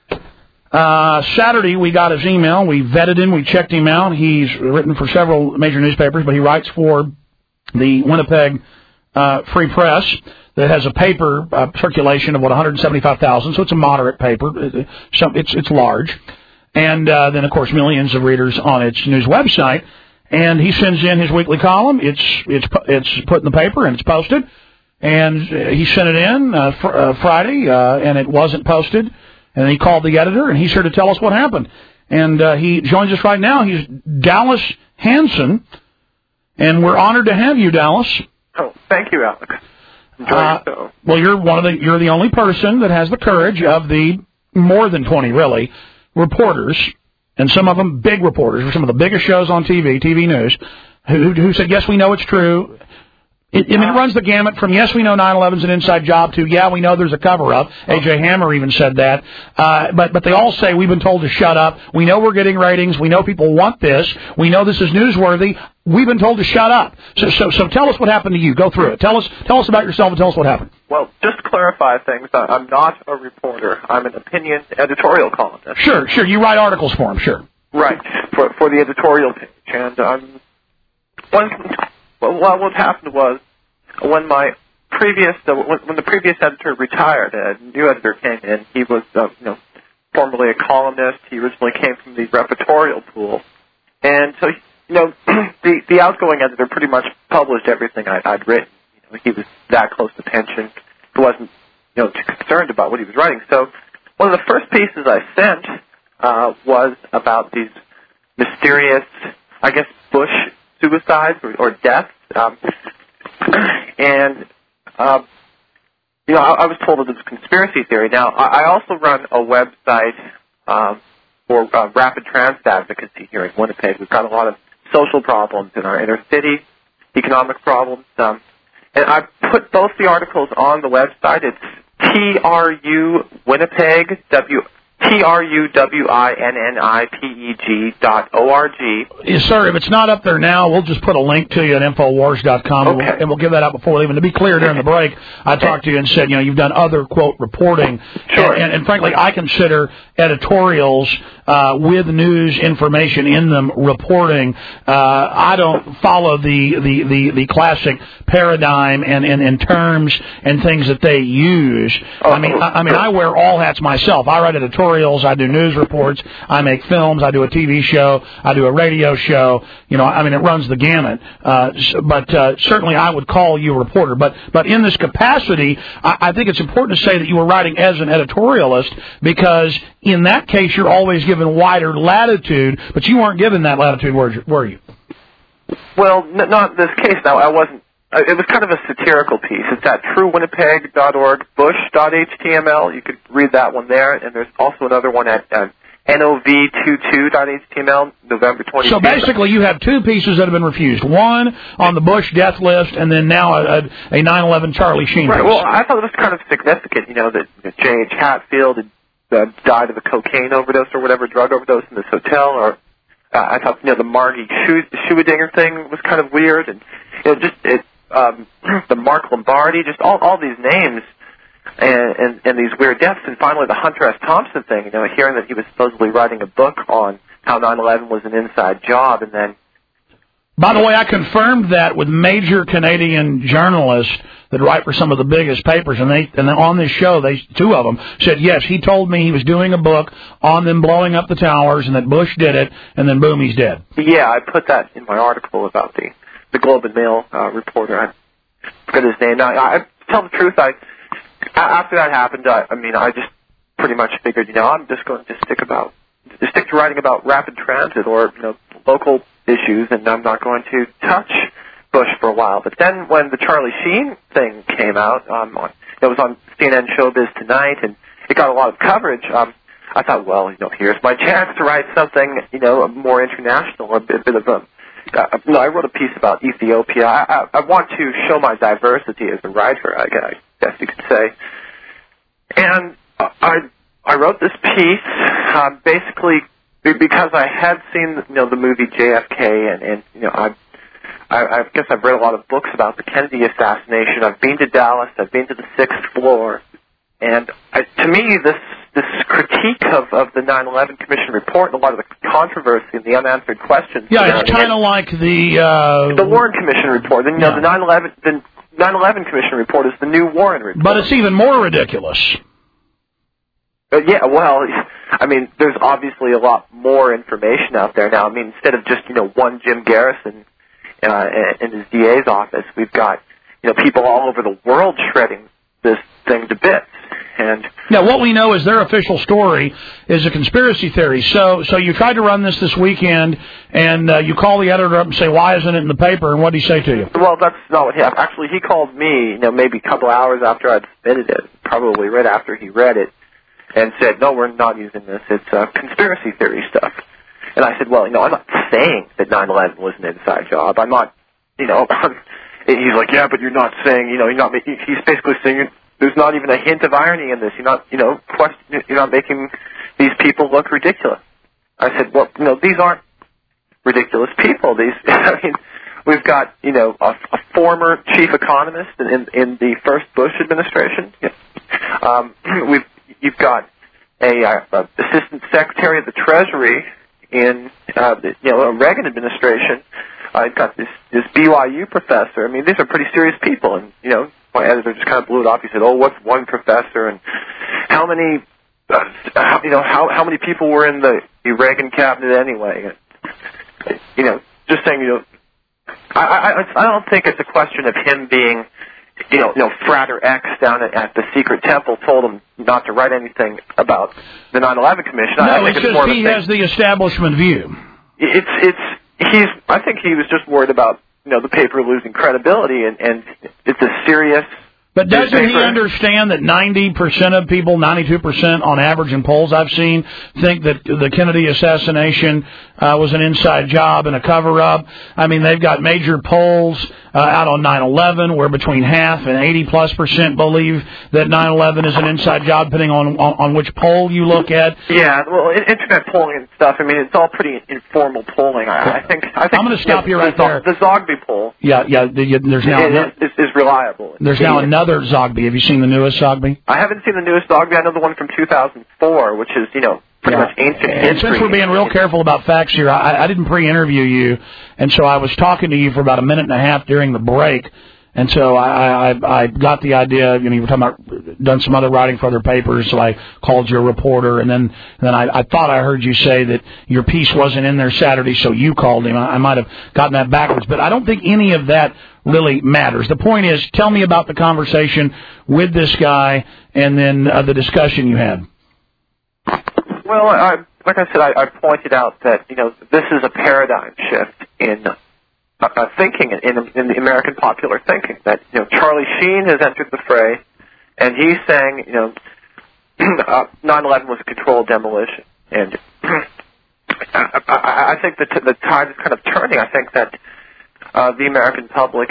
Saturday we got his email. We vetted him. We checked him out. He's written for several major newspapers, but he writes for the Winnipeg Free Press that has a paper circulation of, 175,000, so it's a moderate paper. It's large. And then, of course, millions of readers on its news website. And he sends in his weekly column. It's put in the paper, and it's posted. And he sent it in Friday, and it wasn't posted. And he called the editor, and he's here to tell us what happened. And he joins us right now. He's Dallas Hanson, and we're honored to have you, Dallas. Oh, thank you, Alex. Enjoy your show. Well, you're the only person that has the courage of the more than 20, really, reporters, and some of them big reporters for some of the biggest shows on TV news, who said, yes, we know it's true. It runs the gamut from, yes, we know 9/11's an inside job, to, yeah, we know there's a cover-up. A.J. Hammer even said that. But they all say, we've been told to shut up. We know we're getting ratings. We know people want this. We know this is newsworthy. We've been told to shut up. So tell us what happened to you. Go through it. Tell us about yourself and tell us what happened. Well, just to clarify things, I'm not a reporter. I'm an opinion editorial columnist. Sure. You write articles for them, sure. Right, for the editorial page. And what happened was, when the previous editor retired, a new editor came in. He was, formerly a columnist. He originally came from the repertorial pool, and so the outgoing editor pretty much published everything I'd written. He was that close to pension. He wasn't, too concerned about what he was writing. So one of the first pieces I sent was about these mysterious, I guess, Bush suicides or deaths. And I was told it was conspiracy theory. Now, I also run a website for rapid transit advocacy here in Winnipeg. We've got a lot of social problems in our inner city, economic problems, and I put both the articles on the website. It's TRU Winnipeg, TRUWINNIPEG.org. Yes, sir. If it's not up there now, we'll just put a link to you at Infowars.com, okay. and we'll give that out before we leave. And to be clear, during the break, I talked to you and said, you've done other, quote, reporting. Sure. And frankly, I consider editorials with news information in them reporting. I don't follow the classic paradigm and terms and things that they use. I mean, I wear all hats myself. I write editorials. I do news reports. I make films. I do a TV show. I do a radio show. It runs the gamut. But certainly I would call you a reporter. But in this capacity, I think it's important to say that you were writing as an editorialist, because in that case you're always given wider latitude, but you weren't given that latitude, were you? Well, not in this case. Now, I wasn't. It was kind of a satirical piece. It's at truewinnipeg.org, bush.html. You could read that one there. And there's also another one at NOV22.html, November 28th. So basically you have two pieces that have been refused. One on the Bush death list, and then now a 9/11 Charlie Sheen Right. piece. Well, I thought it was kind of significant, that J.H. Hatfield had died of a cocaine overdose or whatever, drug overdose in this hotel. Or I thought, the Margie Schuedinger thing was kind of weird. And, the Mark Lombardi, just all these names and these weird deaths, and finally the Hunter S. Thompson thing, hearing that he was supposedly writing a book on how 9/11 was an inside job, and then... By the way, I confirmed that with major Canadian journalists that write for some of the biggest papers, and on this show, two of them said, yes, he told me he was doing a book on them blowing up the towers, and that Bush did it, and then boom, he's dead. Yeah, I put that in my article about the Globe and Mail reporter. I forget his name. Now, I tell the truth, after that happened, I just pretty much figured, I'm just going to stick to writing about rapid transit or, local issues, and I'm not going to touch Bush for a while. But then when the Charlie Sheen thing came out, it was on CNN Showbiz Tonight, and it got a lot of coverage. I thought, well, here's my chance to write something, more international, a bit of a... I wrote a piece about Ethiopia. I want to show my diversity as a writer, I guess you could say. And I wrote this piece basically because I had seen the movie JFK, and I guess I've read a lot of books about the Kennedy assassination. I've been to Dallas. I've been to the 6th floor, and to me this critique of the 9/11 Commission report and a lot of the controversy and the unanswered questions. Yeah, it's kind of like the Warren Commission report. And, the 9/11 Commission report is the new Warren report. But it's even more ridiculous. Yeah, well, there's obviously a lot more information out there now. Instead of just one Jim Garrison in his DA's office, we've got people all over the world shredding this thing to bits. And now, what we know is their official story is a conspiracy theory. So you tried to run this weekend, and you call the editor up and say, why isn't it in the paper? And what did he say to you? Well, that's not what happened. Actually, he called me, maybe a couple hours after I'd submitted it, probably right after he read it, and said, no, we're not using this. It's conspiracy theory stuff. And I said, well, I'm not saying that 9/11 was an inside job. I'm not, he's like, yeah, but you're not saying, he's basically saying there's not even a hint of irony in this. You're not, you're not making these people look ridiculous. I said, well, these aren't ridiculous people. We've got, a former chief economist in the first Bush administration. You've got a assistant secretary of the Treasury in, a Reagan administration. I've got this BYU professor. These are pretty serious people, and my editor just kind of blew it off. He said, "Oh, what's one professor, and how many, how many people were in the Reagan cabinet anyway?" Just saying, I don't think it's a question of him being, Frater X down at the secret temple told him not to write anything about the 9/11 Commission. No, I think it's just he has the establishment view. I think he was just worried about the paper losing credibility, and it's a serious But doesn't he understand that 90% of people, 92% on average in polls I've seen, think that the Kennedy assassination was an inside job and a cover-up? I mean, they've got major polls out on 9/11 where between half and 80+% believe that 9/11 is an inside job, depending on which poll you look at. Yeah, well, internet polling and stuff, I mean, it's all pretty informal polling. I think I'm going to stop you right there. The Zogby poll. Yeah. There's now is reliable. There's now another Zogby. Have you seen the newest Zogby? I haven't seen the newest Zogby. I know the one from 2004, which is, pretty much ancient history. And since we're being real careful about facts here, I didn't pre-interview you, and so I was talking to you for about a minute and a half during the break, and so I got the idea, you were talking about done some other writing for other papers, so I called you a reporter, and then I thought I heard you say that your piece wasn't in there Saturday, so you called him. I might have gotten that backwards, but I don't think any of that really matters. The point is, tell me about the conversation with this guy and then the discussion you had. Well, like I said, I pointed out that, this is a paradigm shift in thinking, in the American popular thinking, that, Charlie Sheen has entered the fray, and he's saying, 9/11 was a controlled demolition. And I think that the tide is kind of turning. I think that the American public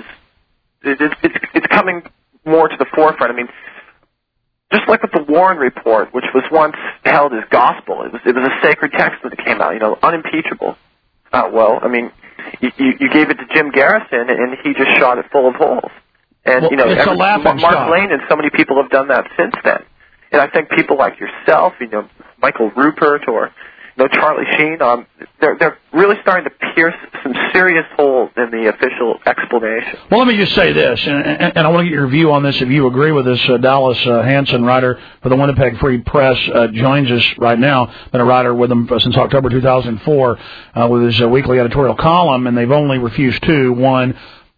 it's coming more to the forefront. I mean, just like with the Warren Report, which was once held as gospel, it was a sacred text when it came out, unimpeachable. Well, I mean, you gave it to Jim Garrison, and he just shot it full of holes. And it's a laughing Mark stock. Lane and so many people have done that since then. And I think people like yourself, Michael Rupert or Charlie Sheen, they're really starting to pierce some serious holes in the official explanation. Well, let me just say this, and I want to get your view on this if you agree with this. Dallas Hanson, writer for the Winnipeg Free Press, joins us right now. Been a writer with them since October 2004 with his weekly editorial column, and they've only refused one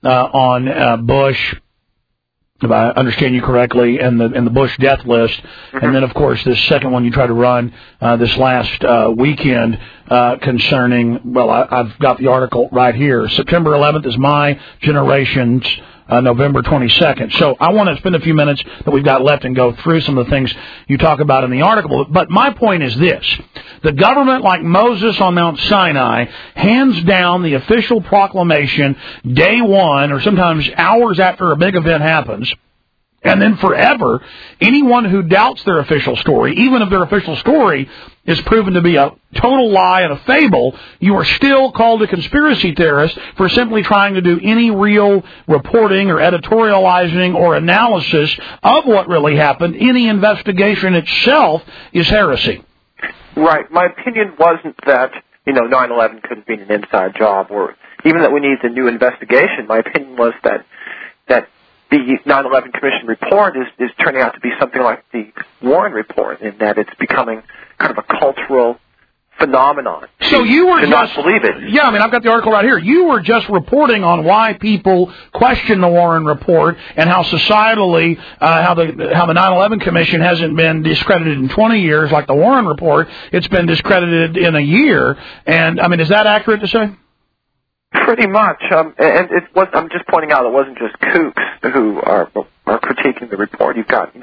on Bush, if I understand you correctly, and the Bush death list, and then of course this second one you tried to run this last weekend concerning. Well, I've got the article right here. September 11th is my generation's November 22nd. So I want to spend a few minutes that we've got left and go through some of the things you talk about in the article. But my point is this. The government, like Moses on Mount Sinai, hands down the official proclamation day one or sometimes hours after a big event happens. And then forever, anyone who doubts their official story, even if their official story is proven to be a total lie and a fable, you are still called a conspiracy theorist for simply trying to do any real reporting or editorializing or analysis of what really happened. Any investigation itself is heresy. Right. My opinion wasn't that, 9/11 could have been an inside job or even that we needed a new investigation. My opinion was that the 9/11 Commission report is turning out to be something like the Warren Report, in that it's becoming kind of a cultural phenomenon. So you were not believe it. Yeah, I mean, I've got the article right here. You were just reporting on why people question the Warren Report and how societally, how the 9/11 Commission hasn't been discredited in 20 years like the Warren Report. It's been discredited in a year. And I mean, is that accurate to say? Pretty much, and I'm just pointing out it wasn't just kooks who are critiquing the report. You've got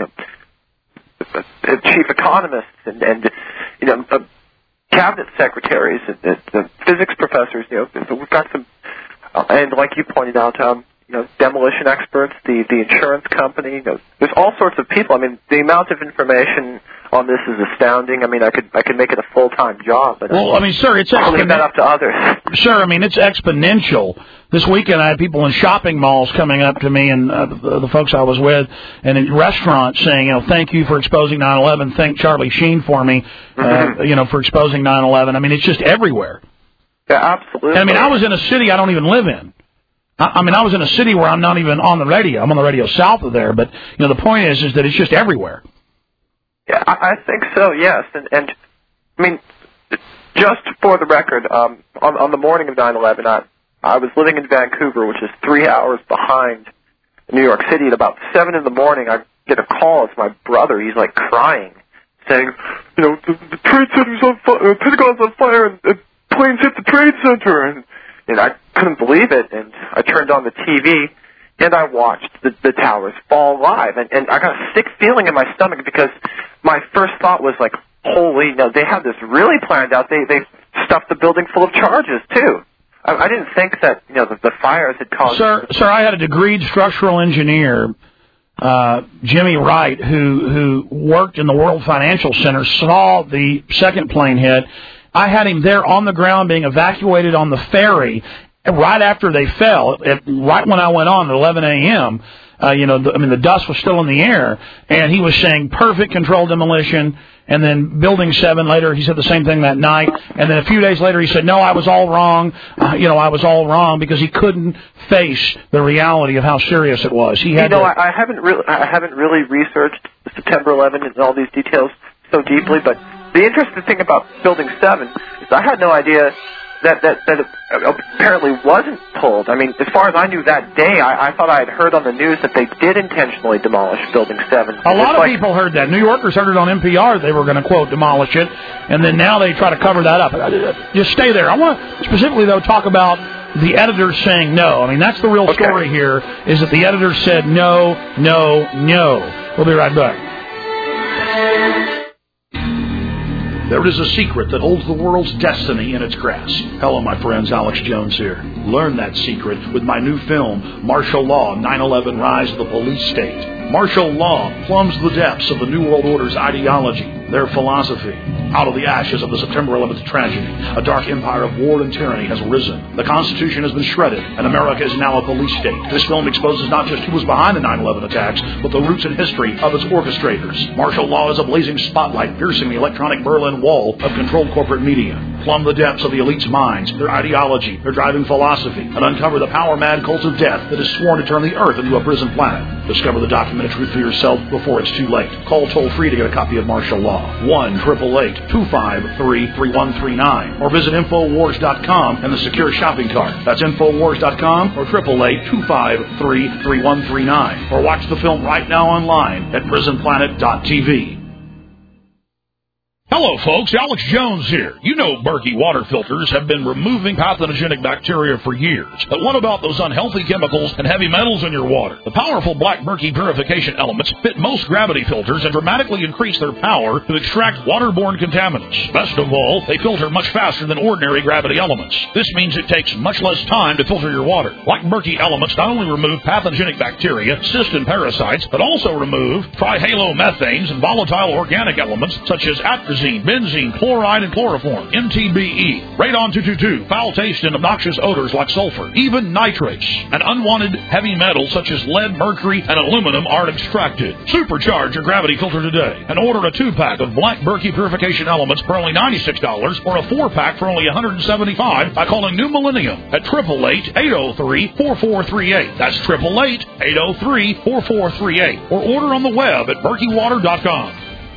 chief economists and cabinet secretaries, and the physics professors. We've got some, and like you pointed out, demolition experts, the insurance company. There's all sorts of people. I mean, the amount of information on this is astounding. I mean, I could make it a full-time job. But well, I mean, sir, it's I'll leave that up to others. Sir, I mean, it's exponential. This weekend, I had people in shopping malls coming up to me and the folks I was with, and in restaurants saying, thank you for exposing 9/11. Thank Charlie Sheen for me, for exposing 9/11. I mean, it's just everywhere. Yeah, absolutely. And, I mean, I was in a city I don't even live in. I mean, I was in a city where I'm not even on the radio. I'm on the radio south of there. But, the point is that it's just everywhere. Yeah, I think so, yes. And I mean, just for the record, on the morning of 9/11, I was living in Vancouver, which is 3 hours behind New York City. At about 7 in the morning, I get a call. It's my brother. He's, like, crying, saying, the Trade Center's on fire, Pentagon's on fire, and planes hit the Trade Center. And I couldn't believe it, and I turned on the TV, and I watched the towers fall live, and I got a sick feeling in my stomach because my first thought was like, holy, no, they have this really planned out. They stuffed the building full of charges too. I didn't think that the fires had caused. Sir, I had a degreed structural engineer, Jimmy Wright, who worked in the World Financial Center, saw the second plane hit. I had him there on the ground being evacuated on the ferry right after they fell, right when I went on at 11 a.m. The dust was still in the air, and he was saying perfect controlled demolition. And then Building 7 later, he said the same thing that night. And then a few days later, he said, no, I was all wrong. I was all wrong because he couldn't face the reality of how serious it was. He had I haven't really researched September 11 and all these details so deeply, but the interesting thing about Building 7 is I had no idea that it apparently wasn't pulled. I mean, as far as I knew that day, I thought I had heard on the news that they did intentionally demolish Building 7. A lot of people heard that. New Yorkers heard it on NPR. They were going to, quote, demolish it, and then now they try to cover that up. Just stay there. I want to specifically, though, talk about the editors saying no. I mean, that's the real story here, is that the editors said no, no, no. We'll be right back. There is a secret that holds the world's destiny in its grasp. Hello, my friends. Alex Jones here. Learn that secret with my new film, Martial Law, 9/11 Rise of the Police State. Martial law plumbs the depths of the New World Order's ideology, their philosophy. Out of the ashes of the September 11th tragedy, a dark empire of war and tyranny has risen. The Constitution has been shredded, and America is now a police state. This film exposes not just who was behind the 9/11 attacks, but the roots and history of its orchestrators. Martial law is a blazing spotlight piercing the electronic Berlin Wall of controlled corporate media. Plumb the depths of the elite's minds, their ideology, their driving philosophy, and uncover the power-mad cult of death that is sworn to turn the earth into a prison planet. Discover the documented truth for yourself before it's too late. Call toll-free to get a copy of Martial Law. 1-888-253-3139. Or visit Infowars.com and the secure shopping cart. That's Infowars.com or 888-253-3139. Or watch the film right now online at PrisonPlanet.tv. Hello, folks. Alex Jones here. You know Berkey water filters have been removing pathogenic bacteria for years. But what about those unhealthy chemicals and heavy metals in your water? The powerful Black Berkey purification elements fit most gravity filters and dramatically increase their power to extract waterborne contaminants. Best of all, they filter much faster than ordinary gravity elements. This means it takes much less time to filter your water. Black Berkey elements not only remove pathogenic bacteria, cysts, and parasites, but also remove trihalomethanes and volatile organic elements such as atrazine, benzene, chloride, and chloroform, MTBE, radon-222, foul taste and obnoxious odors like sulfur, even nitrates, and unwanted heavy metals such as lead, mercury, and aluminum are extracted. Supercharge your gravity filter today and order a 2-pack of Black Berkey purification elements for only $96 or a 4-pack for only $175 by calling New Millennium at 888-803-4438. That's 888-803-4438. Or order on the web at berkeywater.com.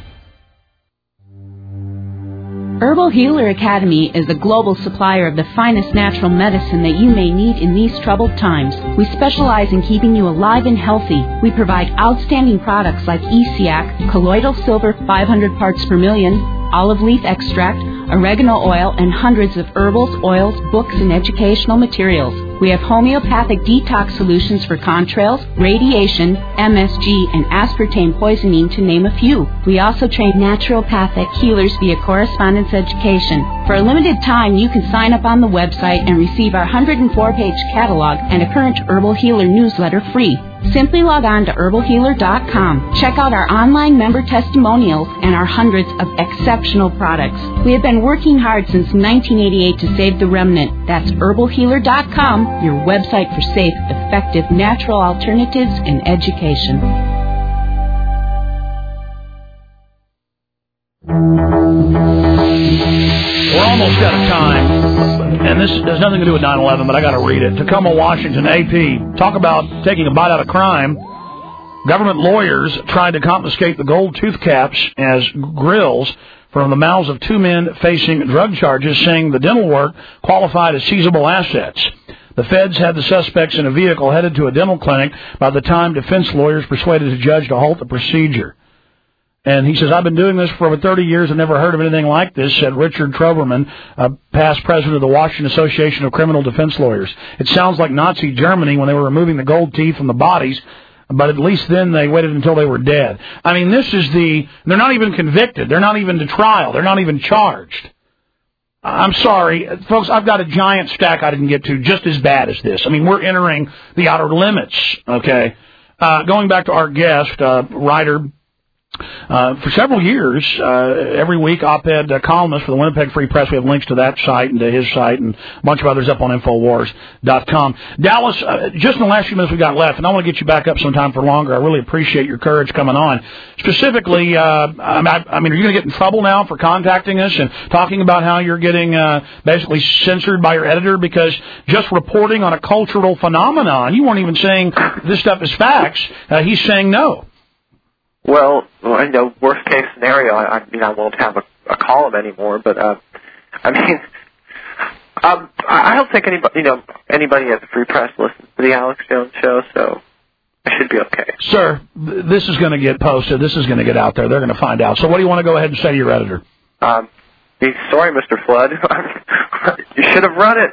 Herbal Healer Academy is a global supplier of the finest natural medicine that you may need in these troubled times. We specialize in keeping you alive and healthy. We provide outstanding products like ESIAC, colloidal silver 500 parts per million, olive leaf extract, oregano oil, and hundreds of herbals, oils, books, and educational materials. We have homeopathic detox solutions for contrails, radiation, MSG, and aspartame poisoning, to name a few. We also train naturopathic healers via correspondence education. For a limited time, you can sign up on the website and receive our 104-page catalog and a current Herbal Healer newsletter free. Simply log on to herbalhealer.com. Check out our online member testimonials and our hundreds of exceptional products. We have been working hard since 1988 to save the remnant. That's herbalhealer.com, your website for safe, effective, natural alternatives in education. We're almost out of time. And this has nothing to do with 9/11, but I got to read it. Tacoma, Washington, AP. Talk about taking a bite out of crime. Government lawyers tried to confiscate the gold tooth caps as grills from the mouths of 2 men facing drug charges, saying the dental work qualified as seizable assets. The feds had the suspects in a vehicle headed to a dental clinic by the time defense lawyers persuaded the judge to halt the procedure. And he says, I've been doing this for over 30 years and never heard of anything like this, said Richard Troberman, past president of the Washington Association of Criminal Defense Lawyers. It sounds like Nazi Germany when they were removing the gold teeth from the bodies, but at least then they waited until they were dead. I mean, they're not even convicted. They're not even to trial. They're not even charged. I'm sorry, folks, I've got a giant stack I didn't get to just as bad as this. I mean, we're entering the outer limits, okay? Going back to our guest, writer, for several years, every week, op-ed columnist for the Winnipeg Free Press. We have links to that site and to his site and a bunch of others up on Infowars.com. Dallas, just in the last few minutes we got left, and I want to get you back up sometime for longer. I really appreciate your courage coming on. Specifically, I mean, are you going to get in trouble now for contacting us and talking about how you're getting basically censored by your editor because just reporting on a cultural phenomenon, you weren't even saying this stuff is facts. He's saying no. Well, worst case scenario, I won't have a column anymore. But I don't think anybody at the Free Press listens to the Alex Jones Show, so I should be okay. Sir, this is going to get posted. This is going to get out there. They're going to find out. So, what do you want to go ahead and say to your editor? Sorry, Mr. Flood. You should have run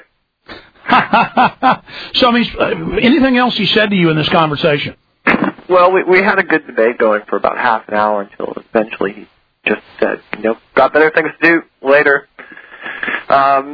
it. So, I mean, anything else he said to you in this conversation? Well, we had a good debate going for about half an hour until eventually he just said, got better things to do later. I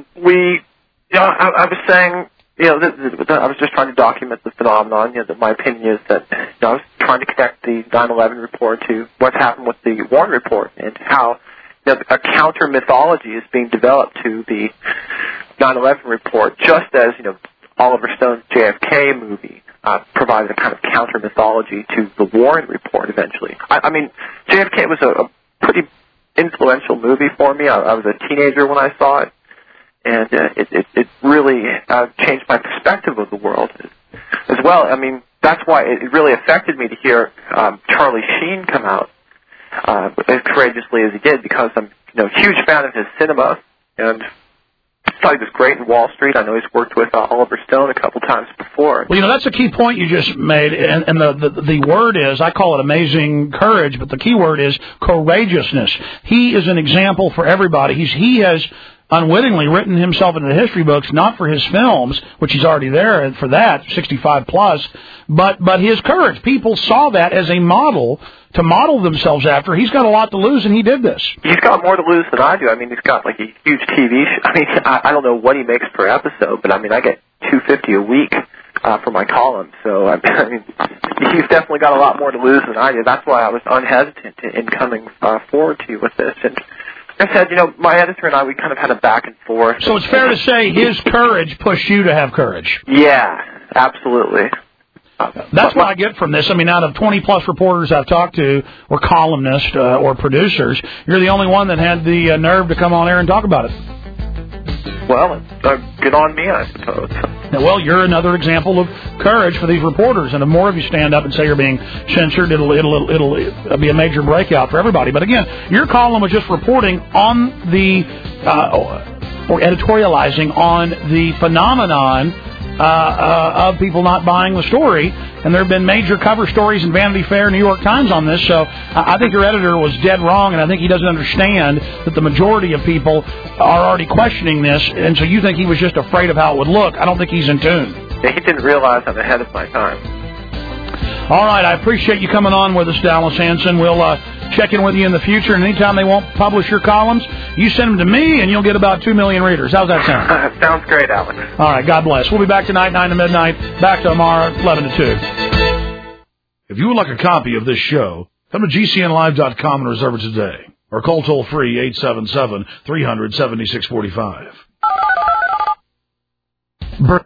was saying, I was just trying to document the phenomenon. That my opinion is that I was trying to connect the 9/11 report to what's happened with the Warren report and how a counter mythology is being developed to the 9/11 report, just as Oliver Stone's JFK movie provided a kind of counter mythology to the Warren report eventually. I mean, JFK was a pretty influential movie for me. I was a teenager when I saw it, and it really changed my perspective of the world as well. I mean, that's why it really affected me to hear Charlie Sheen come out as courageously as he did, because I'm a huge fan of his cinema, and I thought he was great in Wall Street. I know he's worked with Oliver Stone a couple times before. Well, that's a key point you just made, and the word is, I call it amazing courage, but the key word is courageousness. He is an example for everybody. He has unwittingly written himself into the history books, not for his films, which he's already there for that, 65 plus, but his courage. People saw that as a model to model themselves after. He's got a lot to lose, and he did this. He's got more to lose than I do. I mean, he's got like a huge TV show. I mean, I don't know what he makes per episode, but I mean, I get $250 a week for my column. So I mean, he's definitely got a lot more to lose than I do. That's why I was unhesitant in coming forward to you with this. And like I said, my editor and I, we kind of had a back and forth. So it's fair to say his courage pushed you to have courage. Yeah, absolutely. That's what I get from this. I mean, out of 20-plus reporters I've talked to, or columnists, or producers, you're the only one that had the nerve to come on air and talk about it. Well, good on me, I suppose. Well, you're another example of courage for these reporters, and if more of you stand up and say you're being censored, it'll be a major breakout for everybody. But again, your column was just reporting on the, or editorializing on the phenomenon of people not buying the story, and there have been major cover stories in Vanity Fair, New York Times on this, so I think your editor was dead wrong, and I think he doesn't understand that the majority of people are already questioning this, and so you think he was just afraid of how it would look. I don't think he's in tune. Yeah, he didn't realize I'm ahead of my time. All right, I appreciate you coming on with us, Dallas Hanson. We'll check in with you in the future, and anytime they won't publish your columns, you send them to me, and you'll get about 2 million readers. How's that sound? Sounds great, Alex. All right, God bless. We'll be back tonight, 9 to midnight. Back tomorrow, 11 to 2. If you would like a copy of this show, come to GCNlive.com and reserve it today. Or call toll-free 877-300-7645.